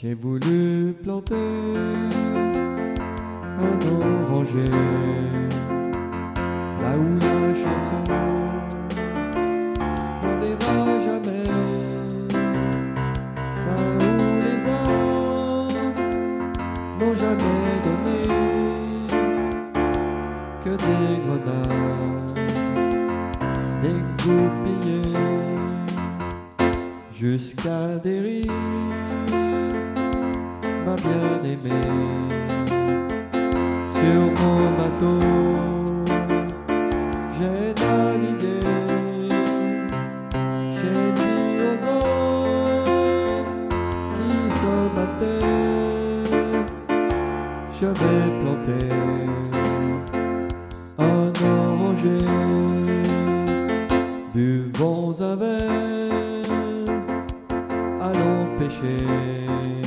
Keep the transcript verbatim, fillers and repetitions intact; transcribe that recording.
J'ai voulu planter un oranger là où la chanson n'enverra jamais, là où les hommes n'ont jamais donné que des grenades dégoupillées jusqu'à dérive. Ma bien-aimée, sur mon bateau, j'ai navigué, j'ai dit aux hommes qui se battaient, je vais planter un oranger, buvons un verre, allons pêcher.